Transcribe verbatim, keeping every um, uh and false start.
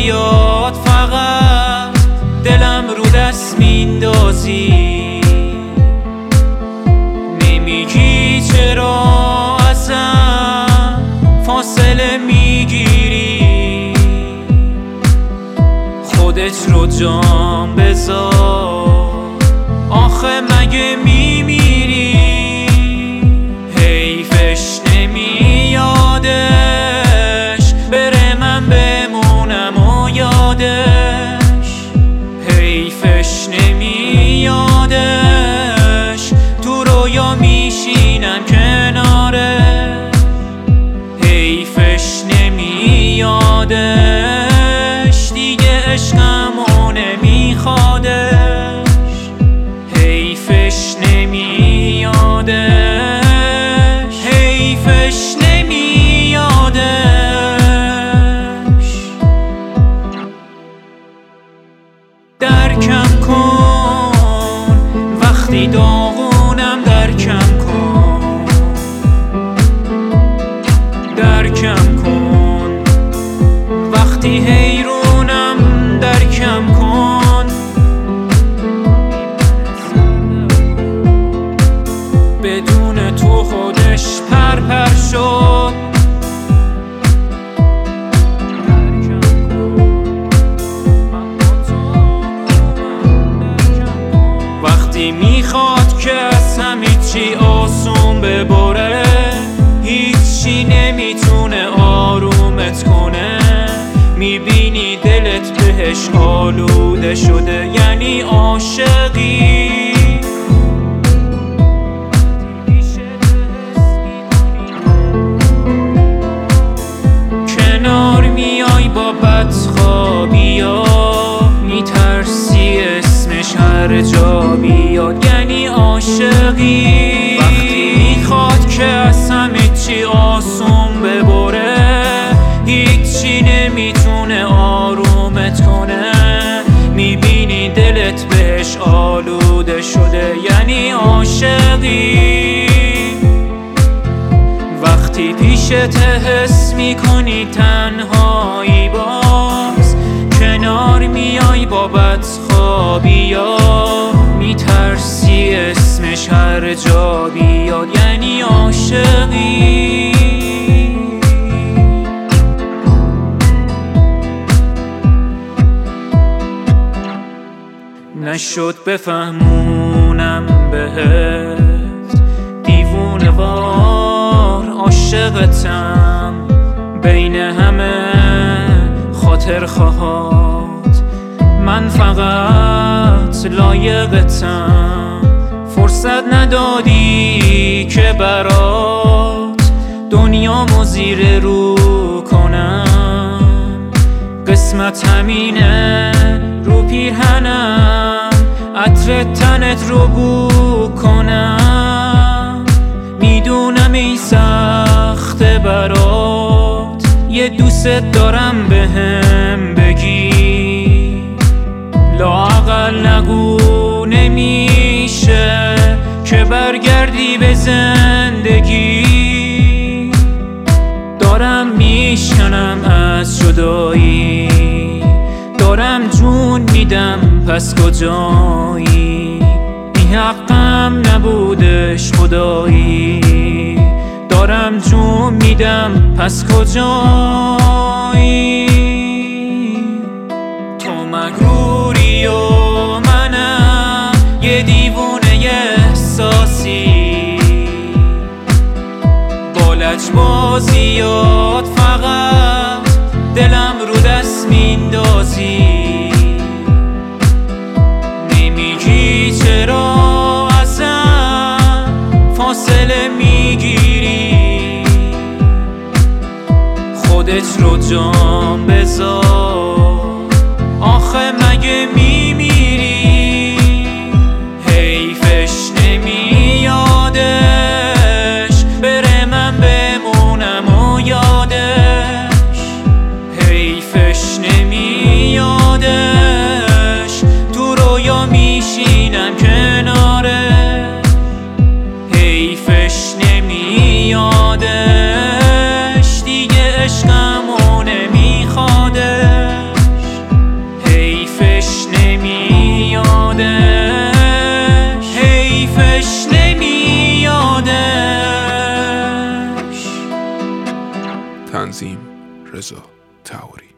زیاد فقط دلم رو دست میندازی، نمیگی چرا ازم فاصله میگیری، خودت رو جام بذار آخه مگه میمیری؟ حیفش نمیادش بره من بمونم و یادش، حیفش نمیادش تو رویا میشینم کناره، حیفش نمیادش دیگه عشقمو نمیخوادش، حیفش نمیادش، حیفش نمیادش. درکم کن وقتی داغونم، درکم کن، درکم کن وقتی حیرونم، درکم کن، بدون تو خودش پرپر شد، وقتی میخواد که از همه چی آسون ببره، هیچی نمیتونه آرومت کنه، میبینی دلت بهش آلوده شده، یعنی عاشقی. کنار میای با بدخوابی ها، میترسی اسمش هر جا بیاد، یعنی عاشقی. وقتی میخواد که از همه چی آسون ببره، هیچی نمیتونه آرومت کنه، میبینی دلت بهش آلوده شده، یعنی عاشقی. وقتی پیشت حس میکنی تنهایی، باز کنار میای با بدخوابی ها، میترسی اسمش هر جا بیاد، یعنی عاشقی. نشد بفهمونم بهت، دیوونه وار عاشقتم، بین همه خاطر خواهات من فقط لایقتم، فرصت ندادی که برات دنیامو زیر رو کنم، قسمت همینه رو پیرهنم عطر تنت رو بو کنم، میدونم این سخته برات، یه دوست دارم بهم بگی، لااقل نگو نمیشه که برگردی به زندگی، دارم میشکنم از جدایی، دارم جون میدم پس کجایی، این حقم نبودش خدایی، دارم جون میدم پس کجایی. تو مغروری و منم یه دیوونه احساسی، با لجبازیات فقط دلم رو دست میندازی، نمیگی چرا ازم فاصله میگیری، خودت رو جام بذار آخه مگه میمیری؟ حیفش نمیادش بره من بمونم و یادش، حیفش نمیادش تو رویا میشینم کناره، حیفش نمیادش دیگه عشقمو نمی تنظیم رضا طهوری.